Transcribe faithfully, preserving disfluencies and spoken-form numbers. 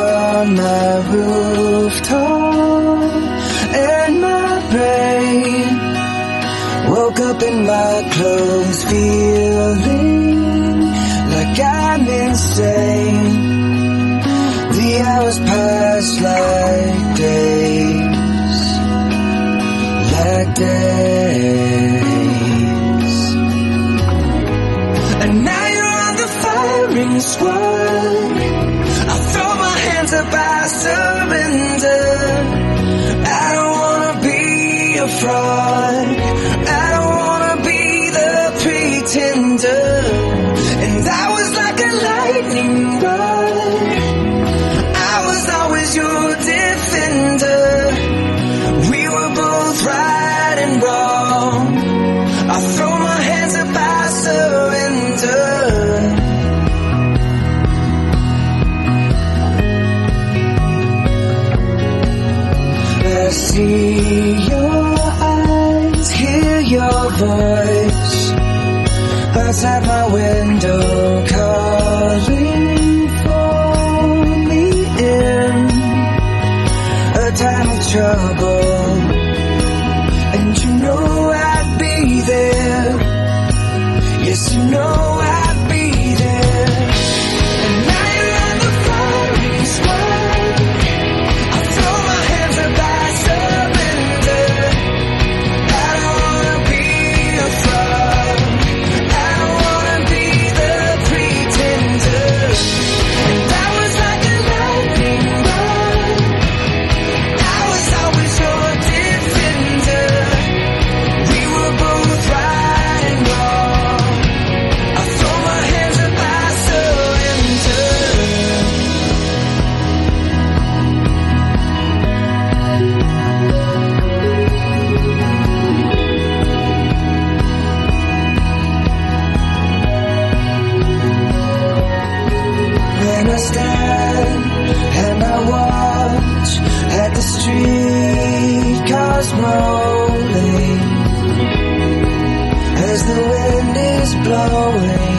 on my rooftop, and my brain woke up in my clothes feeling like I'm insane. The hours pass like days, like days. And now you're on the firing squad. I throw my hands up, I surrender. I don't wanna be a fraud. I don't wanna be the pretender. And I was like a lightning rod. I was always your defender. We were both right and wrong. I throw my hands up, I surrender. I see your eyes, hear your voice outside my window, calling for me in a time of trouble. And you know I'd be there. Yes, you know I'd be there. And now you're on the firing squad. I throw my hands up, I surrender. I don't wanna be a fraud. I don't wanna be the pretender. And I was like a lightning rod. I was always your defender. We were both right and wrong. I throw my hands up, I surrender. When I stand and I watch at the street cars rolling as the wind is blowing,